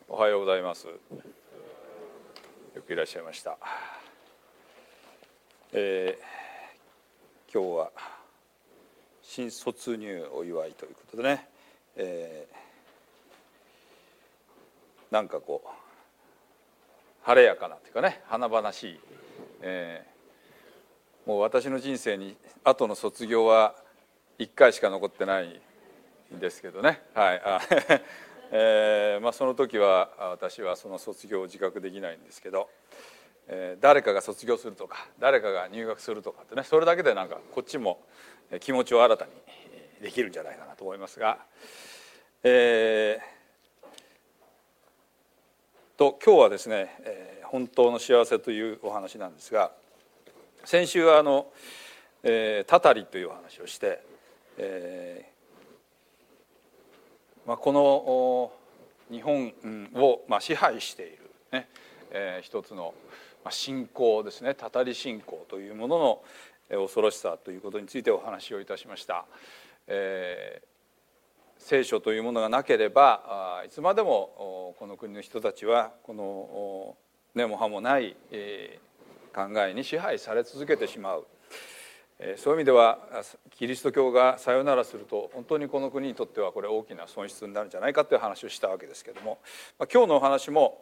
おはようございます。よくいらっしゃいました。今日は新卒入お祝いということでね、なんかこう晴れやかなというかね、華々しい、もう私の人生に後の卒業は1回しか残ってないんですけどね、はい、その時は私はその卒業を自覚できないんですけど、誰かが卒業するとか誰かが入学するとかってね、それだけでなんかこっちも気持ちを新たにできるんじゃないかなと思いますが、今日はですね、本当の幸せというお話なんですが、先週はたたりというお話をして、この日本を支配している、ね、一つの信仰ですね、たたり信仰というものの恐ろしさということについてお話をいたしました。聖書というものがなければいつまでもこの国の人たちはこの根も葉もない考えに支配され続けてしまう。そういう意味ではキリスト教がさよならすると本当にこの国にとってはこれ大きな損失になるんじゃないかという話をしたわけですけれども、今日のお話も、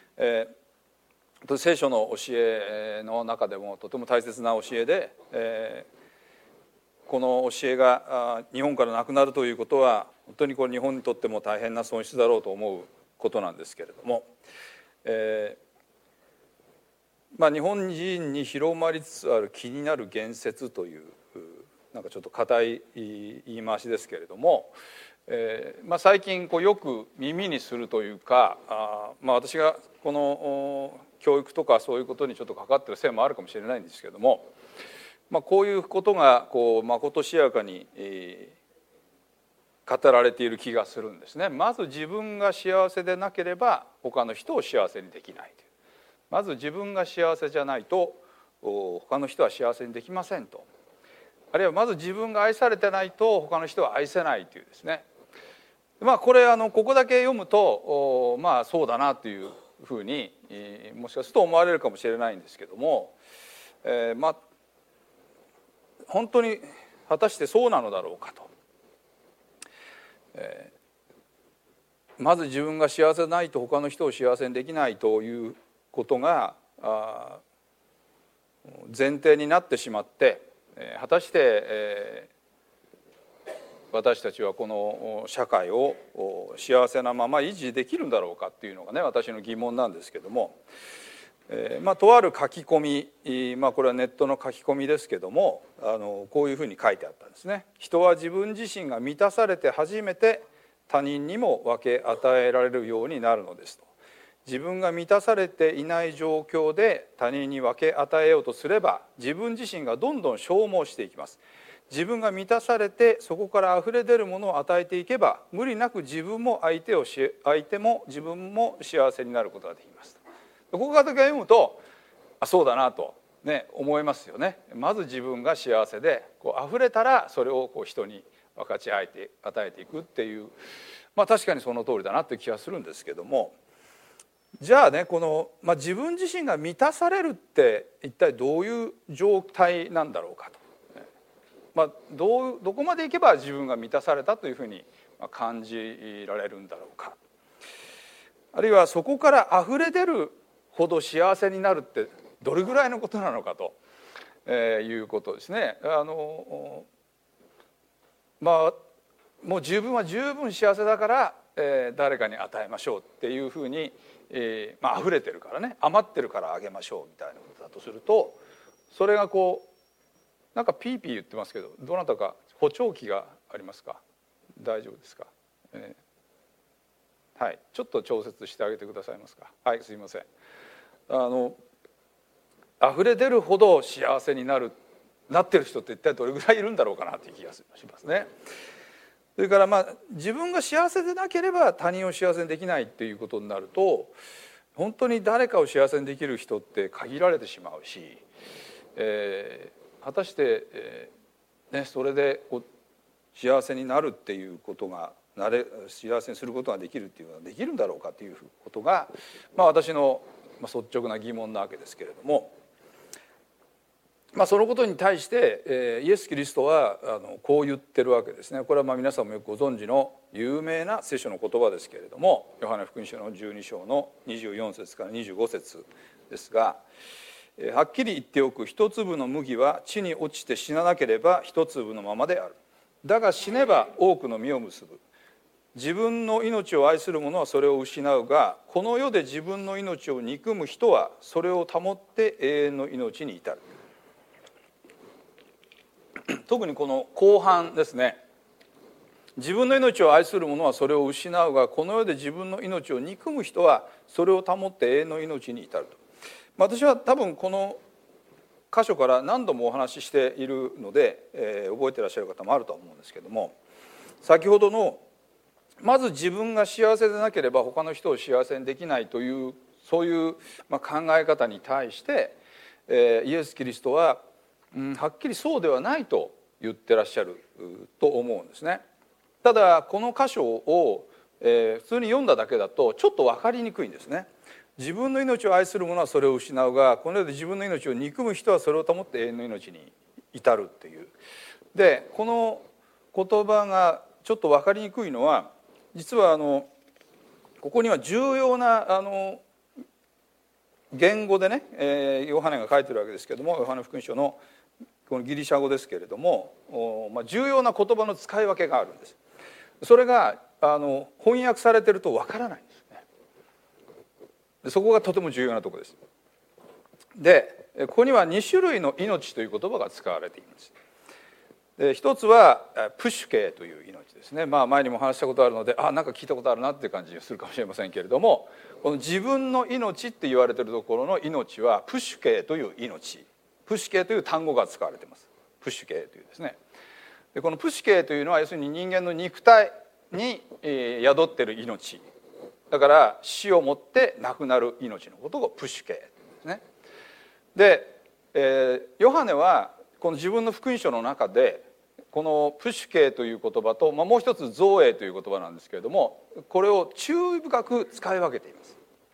聖書の教えの中でもとても大切な教えで、この教えが日本からなくなるということは本当にこれ日本にとっても大変な損失だろうと思うことなんですけれども、日本人に広まりつつある気になる言説というなんかちょっと固い言い回しですけれども、最近よく耳にするというか、私がこの教育とかそういうことにちょっと関わっているせいもあるかもしれないんですけれども、こういうことがまことしやかに語られている気がするんですね。まず自分が幸せでなければ他の人を幸せにできないという、まず自分が幸せじゃないと他の人は幸せにできませんと、あるいはまず自分が愛されてないと他の人は愛せないというですね、これここだけ読むとそうだなというふうにもしかすると思われるかもしれないんですけども、本当に果たしてそうなのだろうかと。まず自分が幸せでないと他の人を幸せにできないということが前提になってしまって、果たして私たちはこの社会を幸せなまま維持できるんだろうかっていうのがね、私の疑問なんですけども、とある書き込み、これはネットの書き込みですけども、こういうふうに書いてあったんですね。人は自分自身が満たされて初めて他人にも分け与えられるようになるのですと。自分が満たされていない状況で他人に分け与えようとすれば自分自身がどんどん消耗していきます。自分が満たされてそこからあふれ出るものを与えていけば無理なく自分も相手も自分も幸せになることができます。ここから読むとそうだなと、思いますよね。まず自分が幸せで溢れたらそれを人に分かち与えていくっていう、確かにその通りだなという気がするんですけども、じゃあね、この、自分自身が満たされるって一体どういう状態なんだろうかと。どこまでいけば自分が満たされたというふうに感じられるんだろうか、あるいはそこから溢れ出るほど幸せになるってどれぐらいのことなのかということですね。もう自分は十分幸せだから、誰かに与えましょうっていうふうに、溢れてるからね、余ってるからあげましょうみたいなことだとすると、それがなんかピーピー言ってますけど、どなたか補聴器がありますか？大丈夫ですか？はい、ちょっと調節してあげてくださいますか？はい、すいません。溢れ出るほど幸せになってる人って一体どれぐらいいるんだろうかなという気がしますね。それから自分が幸せでなければ他人を幸せにできないっていうことになると、本当に誰かを幸せにできる人って限られてしまうし、果たして、それで幸せになるっていうことが幸せにすることができるっていうのはできるんだろうかということが、私の率直な疑問なわけですけれども、そのことに対して、イエス・キリストはこう言ってるわけですね。これは皆さんもよくご存知の有名な聖書の言葉ですけれども、ヨハネ福音書の12章の24節から25節ですが、はっきり言っておく、一粒の麦は地に落ちて死ななければ一粒のままである。だが死ねば多くの実を結ぶ。自分の命を愛する者はそれを失うが、この世で自分の命を憎む人はそれを保って永遠の命に至る。特にこの後半ですね、自分の命を愛する者はそれを失うが、この世で自分の命を憎む人はそれを保って永遠の命に至ると。私は多分この箇所から何度もお話ししているので、覚えていらっしゃる方もあると思うんですけども、先ほどのまず自分が幸せでなければ他の人を幸せにできないというそういう考え方に対して、イエス・キリストははっきりそうではないと言ってらっしゃると思うんですね。ただこの箇所を、普通に読んだだけだとちょっと分かりにくいんですね。自分の命を愛する者はそれを失うが、この世で自分の命を憎む人はそれを保って永遠の命に至るっていう。でこの言葉がちょっと分かりにくいのは、実はここには重要な言語でね、ヨハネが書いてるわけですけれども、ヨハネ福音書のこのギリシャ語ですけれども、重要な言葉の使い分けがあるんです。それが翻訳されてるとわからないんですね。そこがとても重要なところです。でここには2種類の命という言葉が使われています。で一つはプシュケという命ですね。前にも話したことあるのでなんか聞いたことあるなっていう感じがするかもしれませんけれども、この自分の命って言われているところの命はプシュケという命、プシュケという単語が使われています。プシュケというですね。でこのプシュケというのは要するに人間の肉体に宿っている命だから、死をもって亡くなる命のことをプシュケですね。で、ヨハネはこの自分の福音書の中でこのプシュケという言葉と、もう一つゾーエという言葉なんですけれども、これを注意深く使い分けています。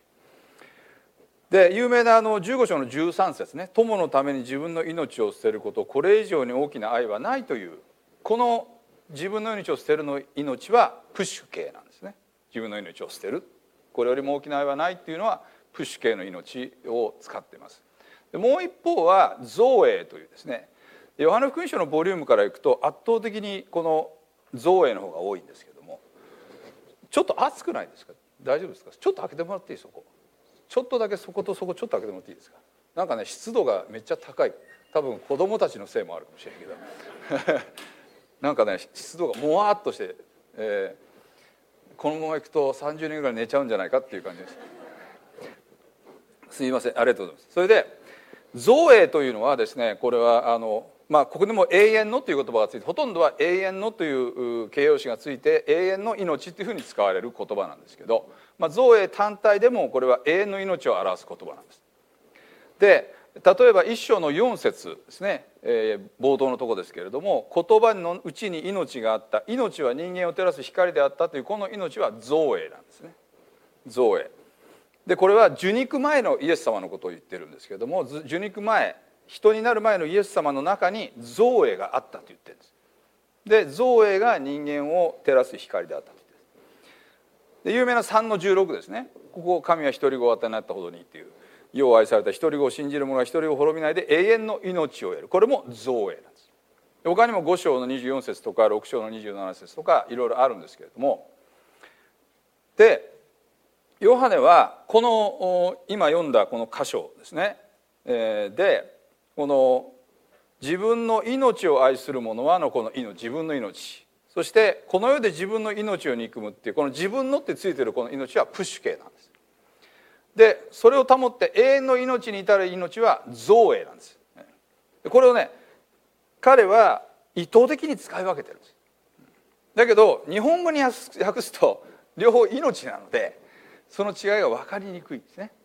で有名な15章の13節ね、友のために自分の命を捨てること、これ以上に大きな愛はないという、この自分の命を捨てるの命はプシュケなんですね。自分の命を捨てる、これよりも大きな愛はないっていうのはプシュケの命を使っています。でもう一方はゾーエというですね、ヨハネ福音書のボリュームからいくと圧倒的にこのゾーエの方が多いんですけども、ちょっと暑くないですか？大丈夫ですか？ちょっと開けてもらっていい？そこちょっとだけ、そことそこちょっと開けてもらっていいですか？なんかね、湿度がめっちゃ高い。多分子供たちのせいもあるかもしれないけどなんかね、湿度がもわっとして、このままいくと30年ぐらい寝ちゃうんじゃないかっていう感じです。すいません、ありがとうございます。それでゾーエというのはですね、これはここでも永遠のという言葉がついて、ほとんどは永遠のという形容詞がついて永遠の命っていうふうに使われる言葉なんですけど、ゾーエ単体でもこれは永遠の命を表す言葉なんです。で例えば1章の4節ですね、冒頭のところですけれども、言葉のうちに命があった、命は人間を照らす光であったというこの命はゾーエなんですね。ゾーエで、これは受肉前のイエス様のことを言ってるんですけれども、受肉前、人になる前のイエス様の中にゾーエがあったと言ってるんです。でゾーエが人間を照らす光であったと言ってる。で有名な3の16ですね。ここ、神は一人子を与えになったほどにっていう、世を愛された一人子を信じる者が一人を滅びないで永遠の命を得る、これもゾーエなんです。他にも5章の24節とか6章の27節とかいろいろあるんですけれども、でヨハネはこの今読んだこの箇所ですね、でこの自分の命を愛する者はこの命、自分の命、そしてこの世で自分の命を憎むっていうこの自分のってついてるこの命はプシュケなんです。でそれを保って永遠の命に至る命はゾーエなんです。これをね、彼は意図的に使い分けてるんです。だけど日本語に訳すと両方命なのでその違いが分かりにくいんですね。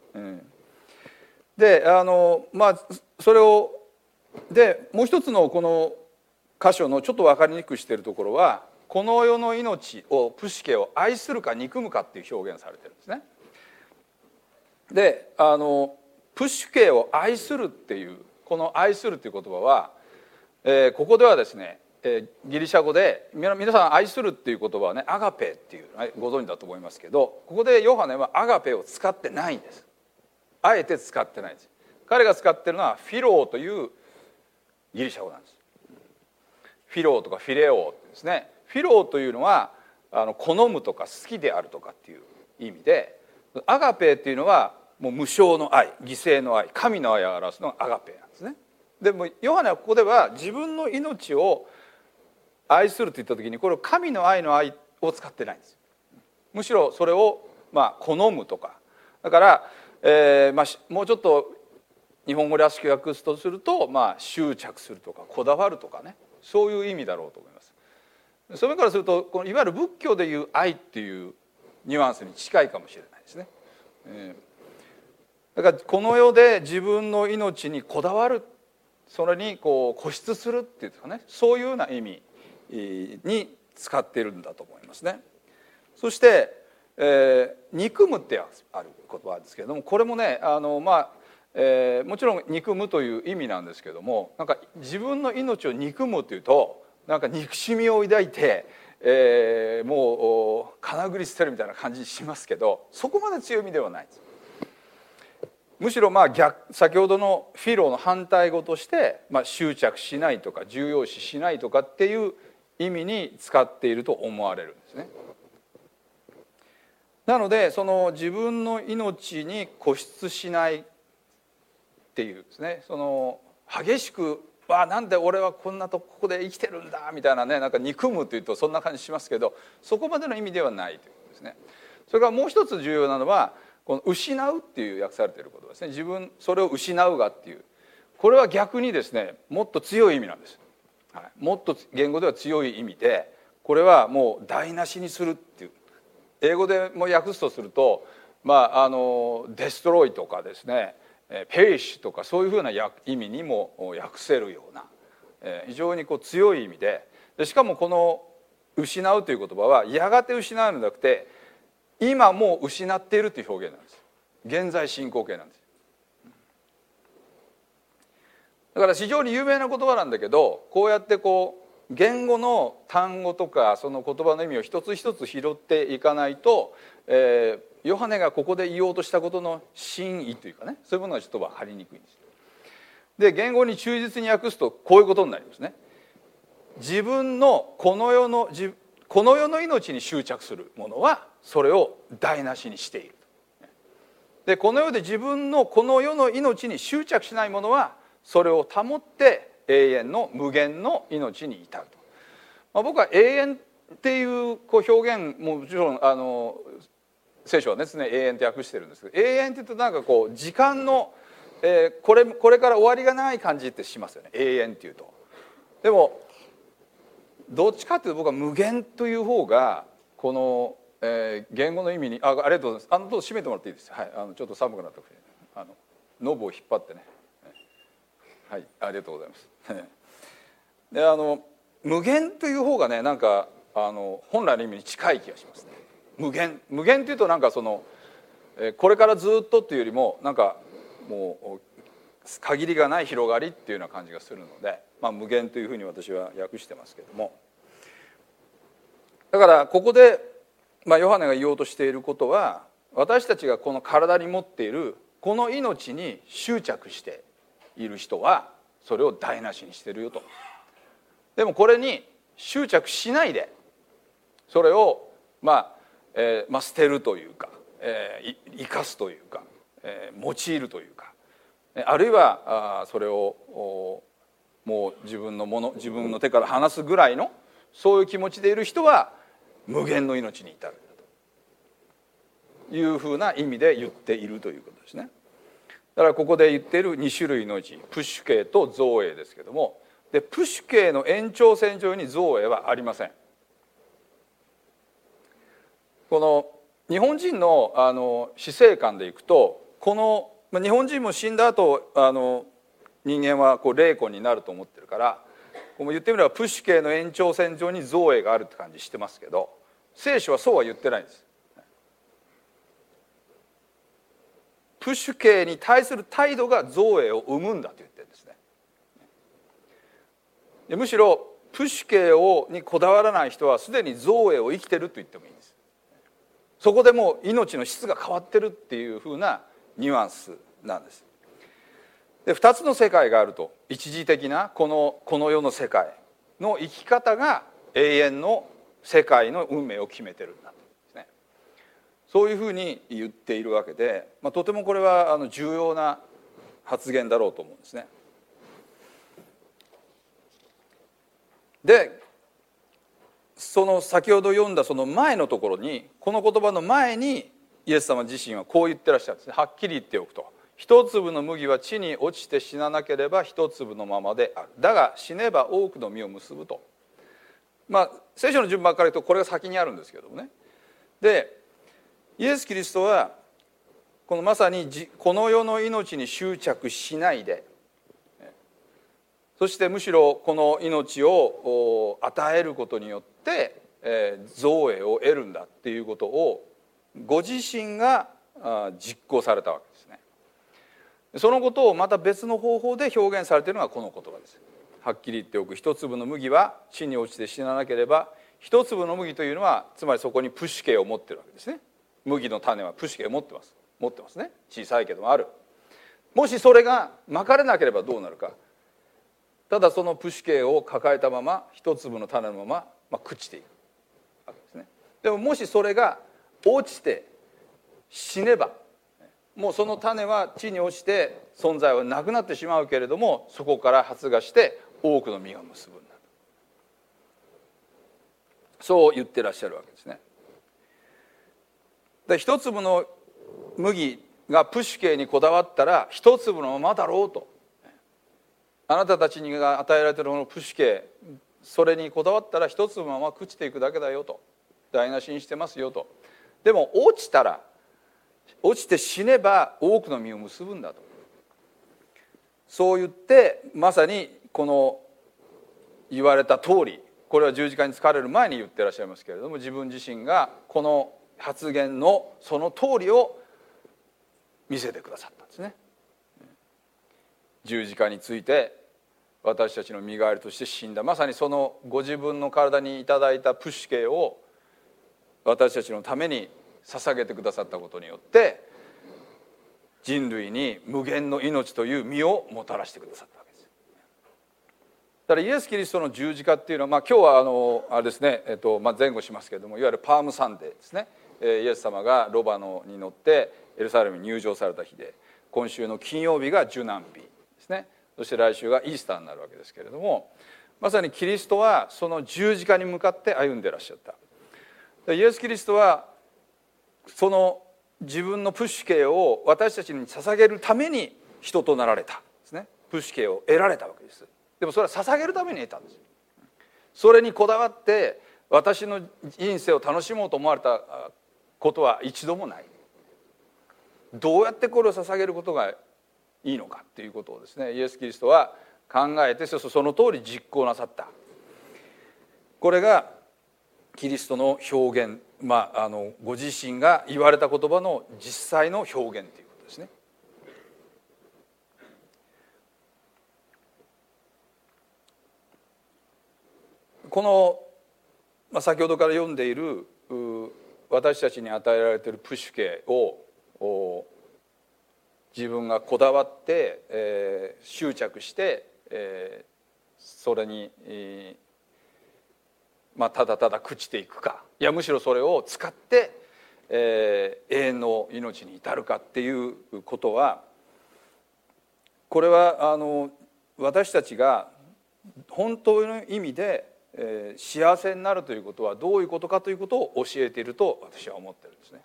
でそれをでもう一つのこの箇所のちょっと分かりにくくしているところは、この世の命をプシュケを愛するか憎むかっていう表現されてるんですね。でプシュケを愛するっていうこの愛するっていう言葉は、ここではですね、ギリシャ語で皆さん愛するっていう言葉はねアガペっていう、ご存知だと思いますけど、ここでヨハネはアガペを使ってないんです。あえて使ってないんです。彼が使ってるのはフィローというギリシャ語なんです。フィローとかフィレオーですね。フィローというのは好むとか好きであるとかっていう意味で、アガペっていうのはもう無償の愛、犠牲の愛、神の愛を表すのがアガペなんですね。でもヨハネはここでは自分の命を愛すると言った時にこれを神の愛の愛を使ってないんです。むしろそれを好むとか、だから、もうちょっと日本語らしく訳すとすると、執着するとかこだわるとかね、そういう意味だろうと思います。それからするとこのいわゆる仏教でいう愛っていうニュアンスに近いかもしれないですね。だからこの世で自分の命にこだわる、それに固執するっていうかね、そういうような意味に使っているんだと思いますね。そして、憎むってある言葉ですけれども、これもねもちろん憎むという意味なんですけども、なんか自分の命を憎むというとなんか憎しみを抱いて、もうかなぐり捨てるみたいな感じにしますけど、そこまで強い意味ではないです。むしろ先ほどのフィローの反対語として、執着しないとか重要視しないとかっていう意味に使っていると思われるんですね。なのでその自分の命に固執しないっていうですね、その激しくなんで俺はこんなとこで生きてるんだみたいなね、なんか憎むというとそんな感じしますけど、そこまでの意味ではないということですね。それからもう一つ重要なのはこの失うっていう訳されていることですね。それを失うがっていう、これは逆にですねもっと強い意味なんです。もっと言語では強い意味で、これはもう台無しにするっていう、英語でも訳すとするとデストロイとかですね、ペリッシュとかそういうふうな意味にも訳せるような、非常に強い意味で、しかもこの失うという言葉はやがて失うのではなくて今もう失っているという表現なんです。現在進行形なんです。だから非常に有名な言葉なんだけど、こうやって言語の単語とかその言葉の意味を一つ一つ拾っていかないと、ヨハネがここで言おうとしたことの真意というかね、そういうものがちょっと分かりにくいんです。で言語に忠実に訳すとこういうことになりますね。自分のこの世の命に執着するものはそれを台無しにしている。でこの世で自分のこの世の命に執着しないものはそれを保って永遠の無限の命に至ると。僕は永遠っていう表現もちろん聖書はですね永遠って訳してるんですけど、永遠って言うとなんか時間の、これから終わりがない感じってしますよね、永遠っていうと。でもどっちかっていうと僕は無限という方がこの、言語の意味にありがとうございます。どうぞ閉めてもらっていいです。はい、ちょっと寒くなったからノブを引っ張ってね。はい、ありがとうございます。で無限という方がねなんか本来の意味に近い気がしますね。無限というとなんかこれからずっとっていうよりもなんかもう限りがない広がりっていうような感じがするので、無限というふうに私は訳してますけども、だからここで、ヨハネが言おうとしていることは、私たちがこの体に持っているこの命に執着している人はそれを台無しにしてるよと。でもこれに執着しないでそれを捨てるというか、生かすというか、用いるというか、あるいはそれをもう自分の手から離すぐらいのそういう気持ちでいる人は無限の命に至るというふうな意味で言っているということですね。だからここで言っている2種類のうちプシュケイとゾーエイですけども、でプシュケイの延長線上にゾーエイはありません。この日本人の死生観でいくと、この日本人も死んだ後人間は霊魂になると思ってるから、 言ってみればプシュケの延長線上に造営があるって感じしてますけど、聖書はそうは言ってないんです。プシュケに対する態度が造営を生むんだと言ってるんですね。でむしろプシュケにこだわらない人はすでに造営を生きてると言ってもいいんです。そこでもう命の質が変わってるっていうふうなニュアンスなんです。で2つの世界があると、一時的なこの世の世界の生き方が永遠の世界の運命を決めてるんだとですね、そういうふうに言っているわけで、とてもこれは重要な発言だろうと思うんですね。でその先ほど読んだその前のところに、この言葉の前にイエス様自身はこう言ってらっしゃるんですね。はっきり言っておくと、一粒の麦は地に落ちて死ななければ一粒のままである。だが死ねば多くの実を結ぶと。聖書の順番から言うとこれが先にあるんですけどもね。でイエス・キリストはこのまさにこの世の命に執着しないで、そしてむしろこの命を与えることによって造営を得るんだっていうことをご自身が実行されたわけですね。そのことをまた別の方法で表現されているのがこの言葉です。はっきり言っておく、一粒の麦は地に落ちて死ななければ、一粒の麦というのはつまりそこにプシュケを持っているわけですね。麦の種はプシュケを持ってますね。小さいけどもある。もしそれがまかれなければどうなるか。ただそのプシュケを抱えたまま一粒の種のまま、朽ちていくわけですね。でももしそれが落ちて死ねば、もうその種は地に落ちて存在はなくなってしまうけれども、そこから発芽して多くの実が結ぶんだと、そう言ってらっしゃるわけですね。で一粒の麦がプシュケにこだわったら一粒のままだろうと、あなたたちにが与えられているものプシュケ、それにこだわったら一粒のまま朽ちていくだけだよと、台無しにしてますよと。でも落ちて死ねば多くの実を結ぶんだと、そう言ってまさにこの言われた通り、これは十字架につかれる前に言ってらっしゃいますけれども、自分自身がこの発言のその通りを見せてくださったんですね。十字架について私たちの身代わりとして死んだ、まさにそのご自分の体にいただいたプシュケを私たちのために捧げてくださったことによって人類に無限の命という実をもたらしてくださったわけです。だからイエス・キリストの十字架っていうのは、今日はあれですね、前後しますけれども、いわゆるパームサンデーですね。イエス様がロバノに乗ってエルサレムに入場された日で、今週の金曜日が受難日ですね。そして来週がイースターになるわけですけれども、まさにキリストはその十字架に向かって歩んでいらっしゃった。イエス・キリストはその自分のプシュケを私たちに捧げるために人となられたんですね。プシュケを得られたわけです。でもそれは捧げるために得たんです。それにこだわって私の人生を楽しもうと思われたことは一度もない。どうやってこれを捧げることがいいのかっていうことをですね、イエス・キリストは考えてその通り実行なさった。これがキリストの表現、ご自身が言われた言葉の実際の表現ということですね。この、先ほどから読んでいる私たちに与えられているプシュケを自分がこだわって、執着して、それに、ただただ朽ちていくか、いやむしろそれを使って、永遠の命に至るかっていうことは、これは私たちが本当の意味で、幸せになるということはどういうことかということを教えていると私は思ってるんですね。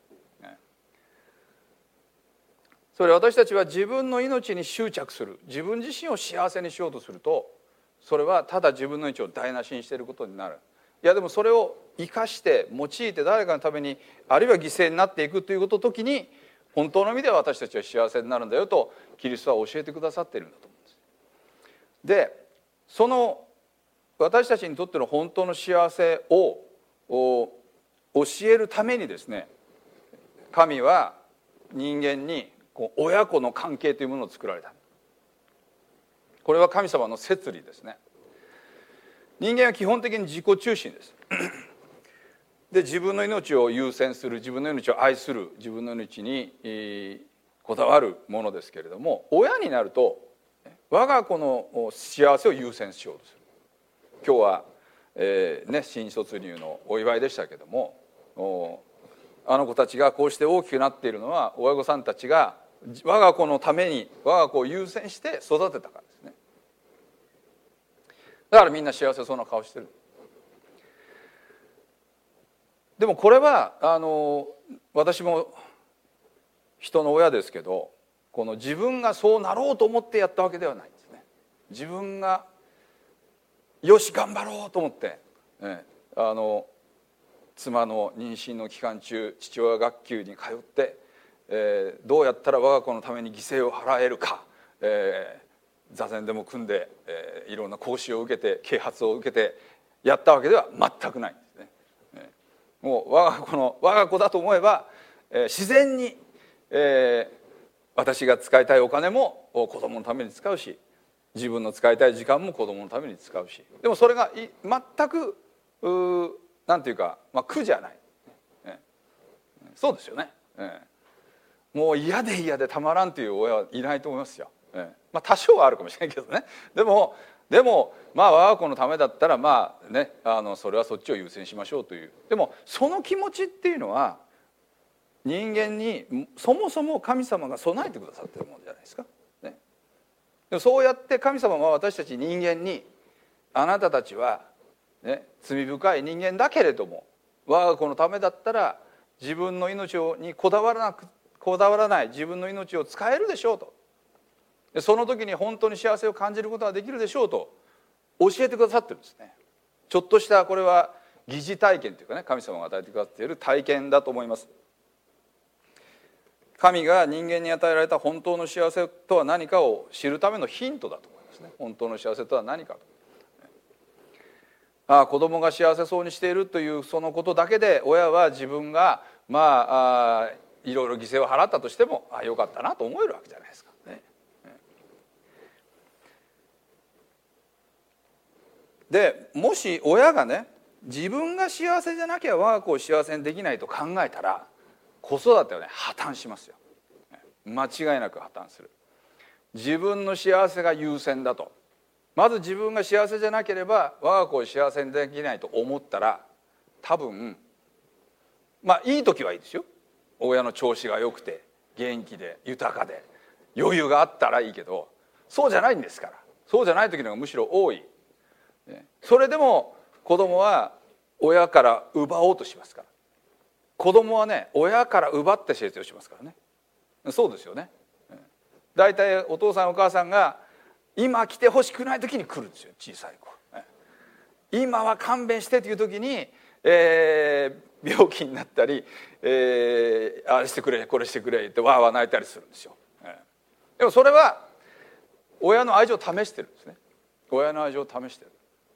それ私たちは自分の命に執着する、自分自身を幸せにしようとすると、それはただ自分の命を台無しにしていることになる。いやでもそれを生かして用いて誰かのために、あるいは犠牲になっていくということの時に、本当の意味では私たちは幸せになるんだよとキリストは教えてくださっているんだと思うんです。でその私たちにとっての本当の幸せを教えるためにですね、神は人間に親子の関係というものを作られた。これは神様の摂理ですね。人間は基本的に自己中心ですで、自分の命を優先する、自分の命を愛する、自分の命にこだわるものですけれども、親になると我が子の幸せを優先しようとする。今日は、新卒入のお祝いでしたけども、あの子たちがこうして大きくなっているのは親御さんたちが我が子のために我が子を優先して育てたからですね。だからみんな幸せそうな顔してる。でもこれは私も人の親ですけど、この自分がそうなろうと思ってやったわけではないんですね。自分がよし頑張ろうと思って、妻の妊娠の期間中父親学級に通って、どうやったら我が子のために犠牲を払えるか、座禅でも組んで、いろんな講習を受けて啓発を受けてやったわけでは全くないんですね。もう我が子だと思えば、自然に、私が使いたいお金も子供のために使うし、自分の使いたい時間も子供のために使うし、でもそれが全くなんていうか、苦じゃない、そうですよね、もう嫌で嫌でたまらんという親はいないと思いますよ。多少はあるかもしれないけどね。でも我が子のためだったらそれはそっちを優先しましょうという。でもその気持ちっていうのは人間にそもそも神様が備えてくださっているものじゃないですか、ね。でもそうやって神様は私たち人間に、あなたたちは、罪深い人間だけれども我が子のためだったら自分の命にこだわらない自分の命を使えるでしょうと。でその時に本当に幸せを感じることができるでしょうと教えてくださってるんですね。ちょっとしたこれは疑似体験というかね、神様が与えてくださっている体験だと思います。神が人間に与えられた本当の幸せとは何かを知るためのヒントだと思いますね。本当の幸せとは何かと。子供が幸せそうにしているというそのことだけで親は自分がいろいろ犠牲を払ったとしてもよかったなと思えるわけじゃないですか、ね。でもし親がね、自分が幸せじゃなきゃ我が子を幸せにできないと考えたら子育てはね破綻しますよ。間違いなく破綻する。自分の幸せが優先だと、まず自分が幸せじゃなければ我が子を幸せにできないと思ったら、多分いい時はいいですよ。親の調子が良くて元気で豊かで余裕があったらいいけど、そうじゃないんですから。そうじゃない時の方がむしろ多い。それでも子供は親から奪おうとしますから。子供はね、親から奪って成長しますからね。そうですよね。だいたいお父さんお母さんが今来てほしくない時に来るんですよ、小さい子。今は勘弁してという時に、病気になったり、あれしてくれこれしてくれってわーわー泣いたりするんですよ。でもそれは親の愛情を試してるんですね。親の愛情を試してる。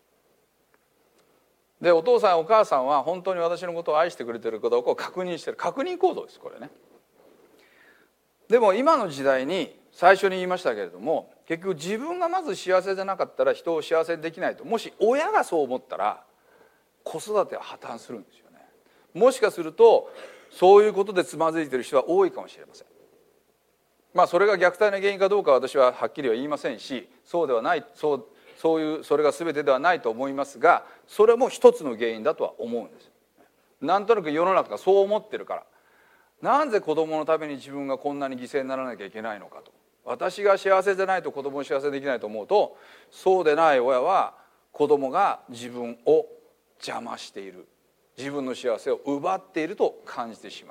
でお父さんお母さんは本当に私のことを愛してくれてるかどうかを確認してる。確認行動です、これね。でも今の時代に最初に言いましたけれども、結局自分がまず幸せじゃなかったら人を幸せにできないと。もし親がそう思ったら子育ては破綻するんですよね。もしかするとそういうことでつまずいてる人は多いかもしれません。それが虐待の原因かどうかは私ははっきりは言いませんし、そうではない、それが全てではないと思いますが、それも一つの原因だとは思うんです。なんとなく世の中がそう思ってるから、なぜ子供のために自分がこんなに犠牲にならなきゃいけないのかと。私が幸せじゃないと子供を幸せできないと思うと、そうでない親は子供が自分を邪魔している、自分の幸せを奪っていると感じてしまう。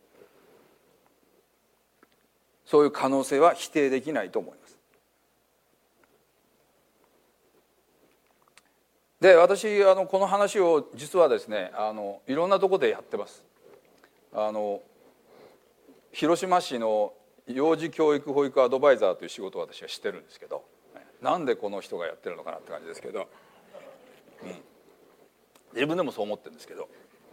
そういう可能性は否定できないと思います。で私この話を実はですねいろんなところでやってます。広島市の幼児教育保育アドバイザーという仕事を私はしてるんですけど、なんでこの人がやってるのかなって感じですけど、 自分でもそう思ってるんですけど、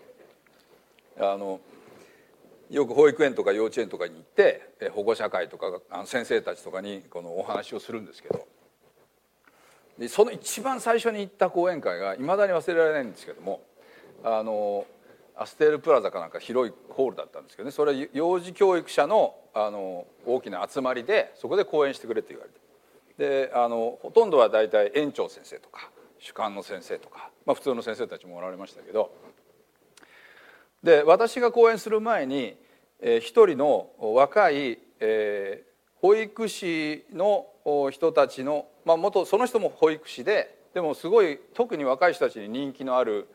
よく保育園とか幼稚園とかに行って保護者会とか先生たちとかにこのお話をするんですけど、でその一番最初に行った講演会がいまだに忘れられないんですけども、アステールプラザかなんか広いホールだったんですけどね、それは幼児教育者の大きな集まりで、そこで講演してくれって言われて、でほとんどは大体園長先生とか主幹の先生とか、普通の先生たちもおられましたけど、で私が講演する前に一人の若い保育士の人たちの、その人も保育士でもすごい特に若い人たちに人気のある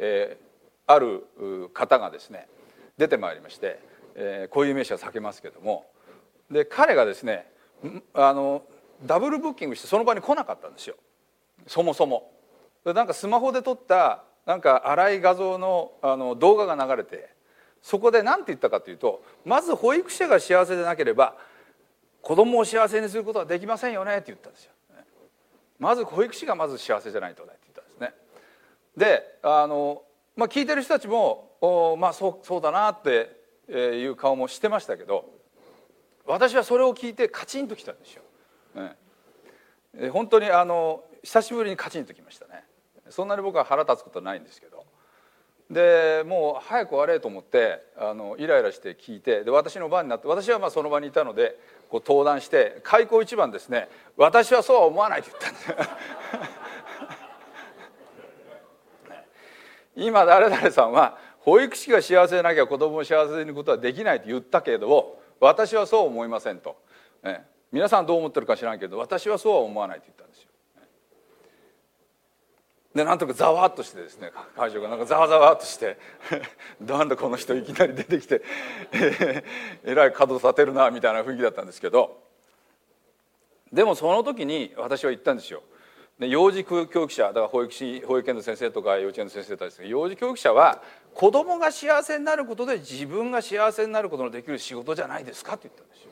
方がですね出てまいりまして、こういう名詞は避けますけども、で彼がですねダブルブッキングしてその場に来なかったんですよ、そもそも。なんかスマホで撮ったなんか荒い画像の動画が流れて、そこで何て言ったかというと、まず保育者が幸せでなければ子供を幸せにすることはできませんよねって言ったんですよ。まず保育士がまず幸せじゃないとねって言ったんですね。で聞いてる人たちもそうだなっていう顔もしてましたけど、私はそれを聞いてカチンときたんですよ。本当に久しぶりにカチンときましたね。そんなに僕は腹立つことはないんですけど、でもう早く終われと思ってイライラして聞いて、で私の番になって、私はその場にいたのでこう登壇して開口一番ですね、私はそうは思わないと言ったんです今誰々さんは保育士が幸せでなきゃ子供を幸せにすることはできないと言ったけれど、私はそう思いませんと、皆さんどう思ってるか知らんけど私はそうは思わないと言ったんですよ。でなんとかざわっとしてですね、会場がなんかざわざわっとしてなんだこの人いきなり出てきてえらい角立てるなみたいな雰囲気だったんですけど、でもその時に私は言ったんですよ。で幼児教育者だから保育園の先生とか幼稚園の先生たちですが、幼児教育者は子供が幸せになることで自分が幸せになることのできる仕事じゃないですかって言ったんですよ。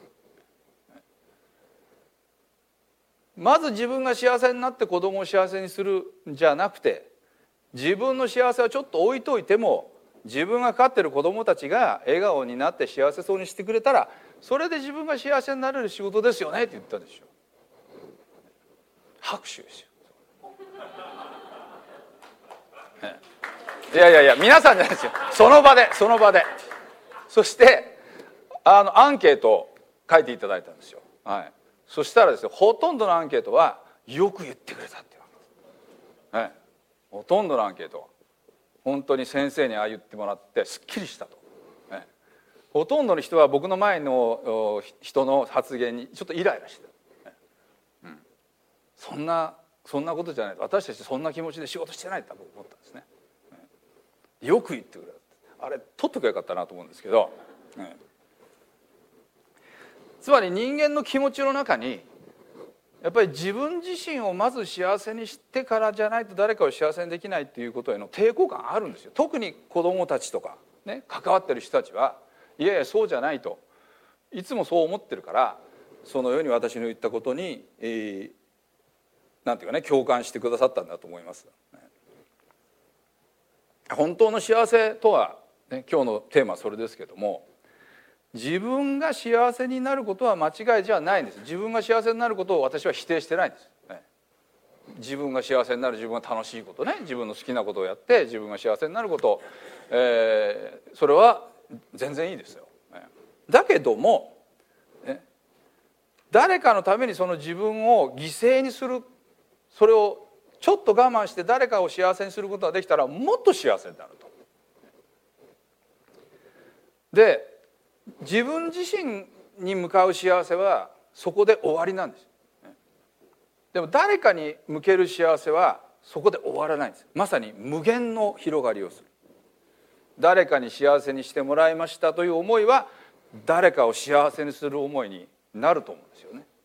まず自分が幸せになって子供を幸せにするんじゃなくて、自分の幸せはちょっと置いといても自分が飼ってる子供たちが笑顔になって幸せそうにしてくれたら、それで自分が幸せになれる仕事ですよねって言ったんですよ。拍手ですよ。いや皆さんじゃないですよ、その場でそしてアンケートを書いていただいたんですよ。そしたらですね、ほとんどのアンケートはよく言ってくれたっていうわけです。ほとんどのアンケートは本当に先生にああ言ってもらってすっきりしたと。ほとんどの人は僕の前の人の発言にちょっとイライラしてた。そんなことじゃない、私たちそんな気持ちで仕事してないと僕思ったんですね。よく言ってくれた。あれ取っとけばよかったなと思うんですけど、つまり人間の気持ちの中にやっぱり自分自身をまず幸せにしてからじゃないと誰かを幸せにできないっていうことへの抵抗感あるんですよ。特に子どもたちとかね、関わってる人たちはいやいやそうじゃないといつもそう思ってるから、そのように私の言ったことになんていうかね、共感してくださったんだと思います。本当の幸せとは、ね、今日のテーマはそれですけども、自分が幸せになることは間違いじゃないんです。自分が幸せになることを私は否定してないんです。自分が幸せになる、自分が楽しいことね、自分の好きなことをやって自分が幸せになること、それは全然いいですよ。だけども、誰かのためにその自分を犠牲にする、それをちょっと我慢して誰かを幸せにすることができたらもっと幸せになると。で自分自身に向かう幸せはそこで終わりなんです。でも誰かに向ける幸せはそこで終わらないんです。まさに無限の広がりをする。誰かに幸せにしてもらいましたという思いは誰かを幸せにする思いになると思うんですよね。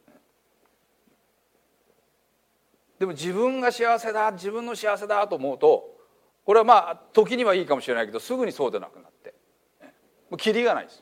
でも自分が幸せだ、自分の幸せだと思うと、これはまあ時にはいいかもしれないけどすぐにそうでなくなってもうキリがないです。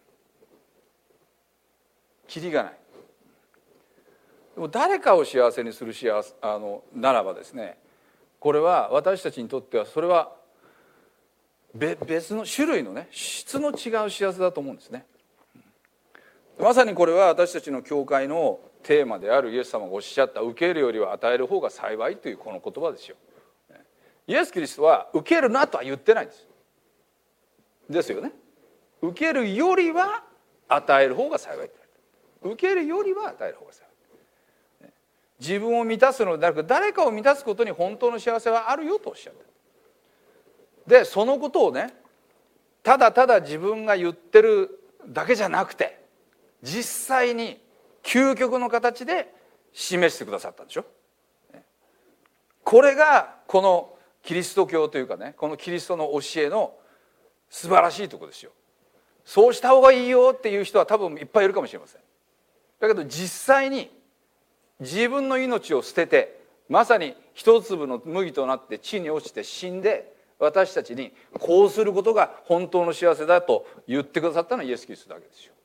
キリがない。でも誰かを幸せにするならばですね、 これは私たちにとってはそれは別の種類のね、質の違う幸せだと思うんですね。まさにこれは私たちの教会のテーマであるイエス様がおっしゃった受けるよりは与える方が幸いというこの言葉ですよ。イエス・キリストは受けるなとは言ってないんですよね。受けるよりは与える方が幸いって言われて、受けるよりは与える方が幸い、自分を満たすのでなく誰かを満たすことに本当の幸せはあるよとおっしゃった。でそのことをね、ただただ自分が言ってるだけじゃなくて実際に究極の形で示してくださったんでしょ。これがこのキリスト教というかね、このキリストの教えの素晴らしいところですよ。そうした方がいいよっていう人は多分いっぱいいるかもしれません。だけど実際に自分の命を捨てて、まさに一粒の麦となって地に落ちて死んで、私たちにこうすることが本当の幸せだと言ってくださったのはイエス・キリストだけですよ。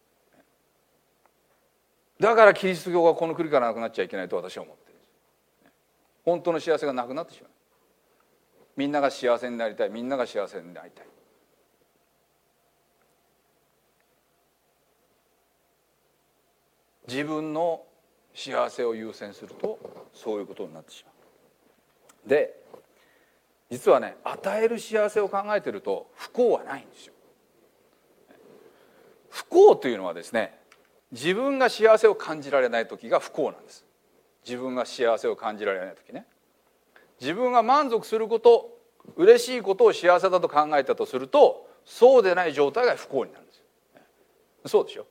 だからキリスト教がこの国からなくなっちゃいけないと私は思っている。本当の幸せがなくなってしまう。みんなが幸せになりたい、みんなが幸せになりたい。自分の幸せを優先するとそういうことになってしまう。で実はね、与える幸せを考えていると不幸はないんですよ。不幸というのはですね、自分が幸せを感じられない時が不幸なんです。自分が幸せを感じられない時ね、自分が満足すること、嬉しいことを幸せだと考えたとすると、そうでない状態が不幸になるんですよ。そうでしょ。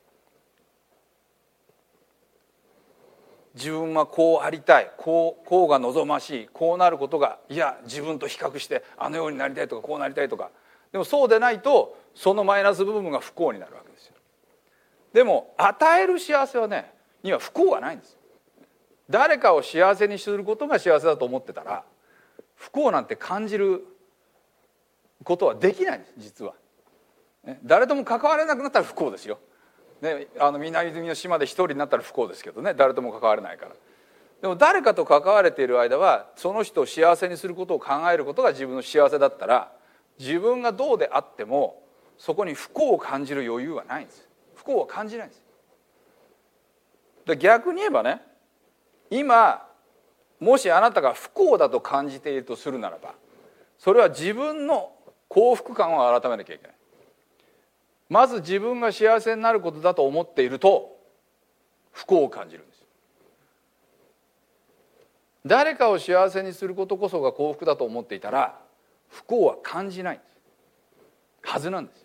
自分はこうありたい、こうが望ましい、こうなることが、いや自分と比較してあのようになりたいとかこうなりたいとか、でもそうでないとそのマイナス部分が不幸になるわけですよ。でも与える幸せはねには不幸はないんです。誰かを幸せにすることが幸せだと思ってたら不幸なんて感じることはできないんです。実は誰とも関われなくなったら不幸ですよ。ね、南の島で一人になったら不幸ですけどね、誰とも関われないから。でも誰かと関われている間はその人を幸せにすることを考えることが自分の幸せだったら、自分がどうであってもそこに不幸を感じる余裕はないんです。不幸は感じないんです。で逆に言えばね、今もしあなたが不幸だと感じているとするならば、それは自分の幸福感を改めなきゃいけない。まず自分が幸せになることだと思っていると不幸を感じるんです。誰かを幸せにすることこそが幸福だと思っていたら不幸は感じないんですはずなんです。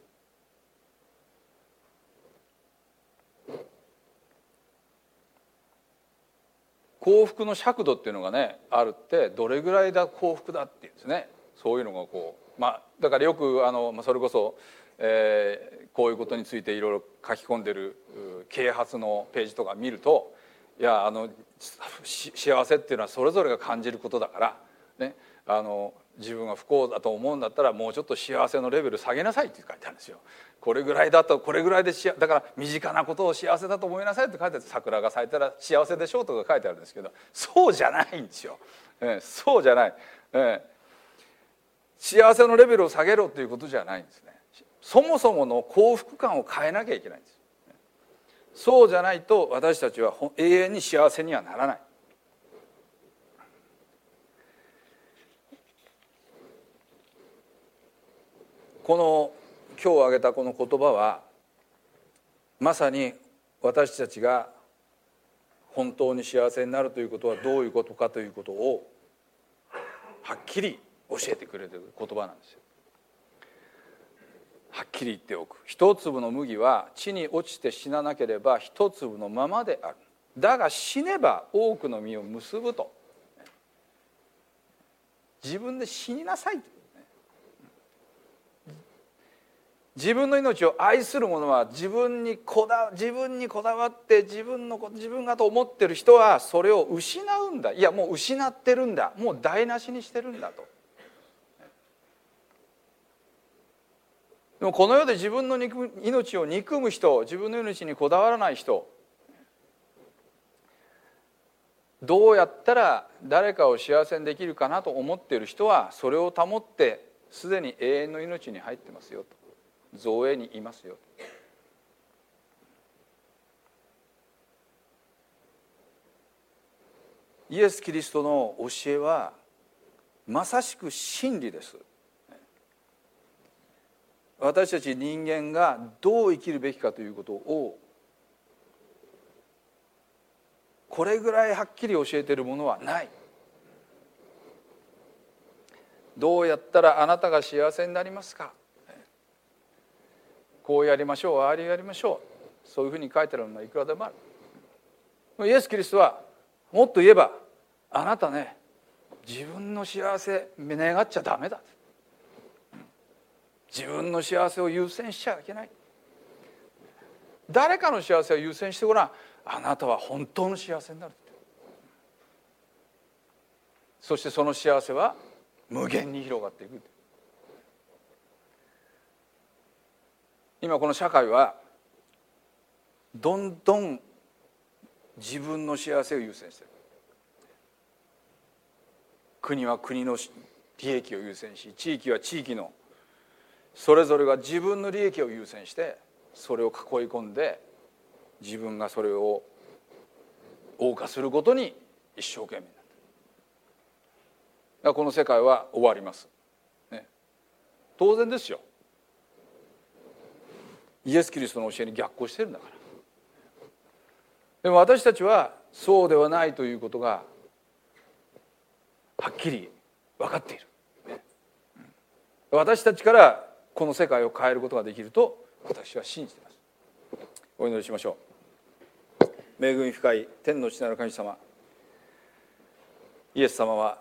幸福の尺度っていうのがねあるって、どれぐらいだ幸福だっていうんですね。そういうのがこう、だからよくそれこそこういうことについていろいろ書き込んでる啓発のページとか見ると、いや幸せっていうのはそれぞれが感じることだから、ね、自分が不幸だと思うんだったらもうちょっと幸せのレベル下げなさいって書いてあるんですよ。これぐらいだとこれぐらいでだから身近なことを幸せだと思いなさいって書いてある。桜が咲いたら幸せでしょうとか書いてあるんですけど、そうじゃないんですよ。そうじゃない、幸せのレベルを下げろということじゃないんですね。そもそもの幸福感を変えなきゃいけないんです。そうじゃないと私たちは永遠に幸せにはならない。この今日挙げたこの言葉はまさに私たちが本当に幸せになるということはどういうことかということをはっきり教えてくれている言葉なんですよ。はっきり言っておく。一粒の麦は地に落ちて死ななければ一粒のままである。だが死ねば多くの実を結ぶと。自分で死になさい。自分の命を愛する者は自分にこだわって自分がと思ってる人はそれを失うんだ。いやもう失ってるんだ。もう台無しにしてるんだと。でもこの世で自分の命を憎む人、自分の命にこだわらない人、 どうやったら誰かを幸せにできるかなと思っている人はそれを保ってすでに永遠の命に入ってますよと、造営にいますよと。イエス・キリストの教えはまさしく真理です。私たち人間がどう生きるべきかということをこれぐらいはっきり教えているものはない。どうやったらあなたが幸せになりますか、こうやりましょう、ああやりましょう、そういうふうに書いてあるのはいくらでもある。イエス・キリストはもっと言えば、あなたね、自分の幸せ願っちゃダメだ、自分の幸せを優先しちゃいけない、誰かの幸せを優先してごらん、あなたは本当の幸せになる。そしてその幸せは無限に広がっていく。今この社会はどんどん自分の幸せを優先している。国は国の利益を優先し、地域は地域のそれぞれが自分の利益を優先してそれを囲い込んで、自分がそれを謳歌することに一生懸命になっている。だからこの世界は終わります、ね、当然ですよ。イエス・キリストの教えに逆行してるんだから。でも私たちはそうではないということがはっきり分かっている、ね、私たちからこの世界を変えることができると私は信じています。お祈りしましょう。恵み深い天の父なる神様、イエス様は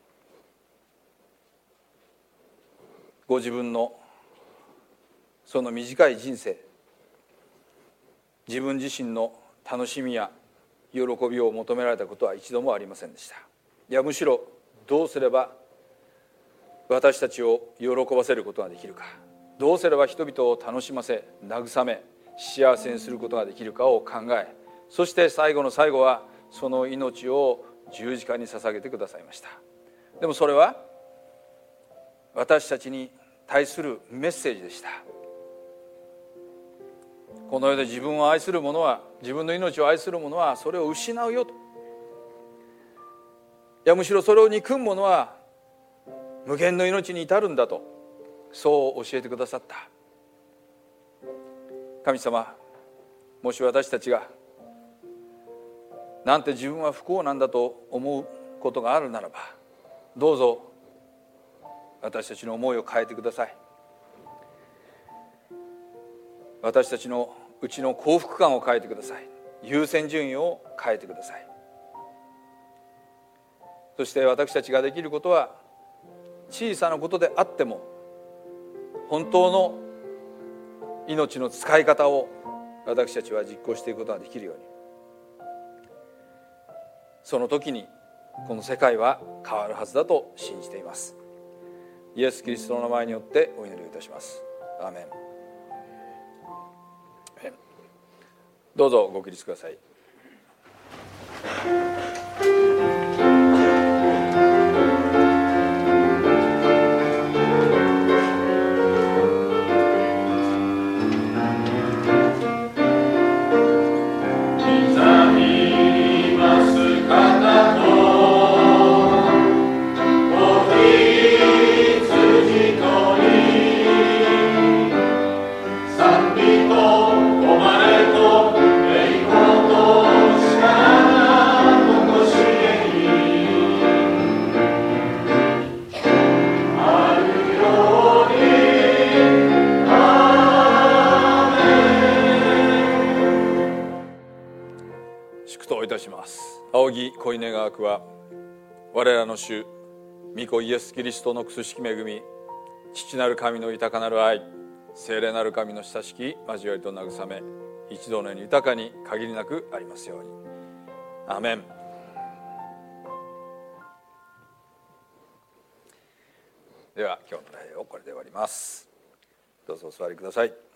ご自分のその短い人生、自分自身の楽しみや喜びを求められたことは一度もありませんでした。いや、むしろどうすれば私たちを喜ばせることができるか、どうすれば人々を楽しませ慰め幸せにすることができるかを考え、そして最後の最後はその命を十字架に捧げてくださいました。でもそれは私たちに対するメッセージでした。この世で自分を愛する者は、自分の命を愛する者はそれを失うよと。いや、むしろそれを憎む者は無限の命に至るんだと、そう教えてくださった。神様、もし私たちがなんて自分は不幸なんだと思うことがあるならば、どうぞ私たちの思いを変えてください。私たちのうちの幸福感を変えてください。優先順位を変えてください。そして私たちができることは小さなことであっても、本当の命の使い方を私たちは実行していくことができるように、その時にこの世界は変わるはずだと信じています。イエス・キリストの名前によってお祈りいたします。アーメン。どうぞご起立ください。仰ぎ恋願わくは、我らの主御子イエス・キリストの苦しき恵み、父なる神の豊かなる愛、聖霊なる神の親しき交わりと慰め、一同のように豊かに限りなくありますように。アーメン。では今日の礼をこれで終わります。どうぞお座りください。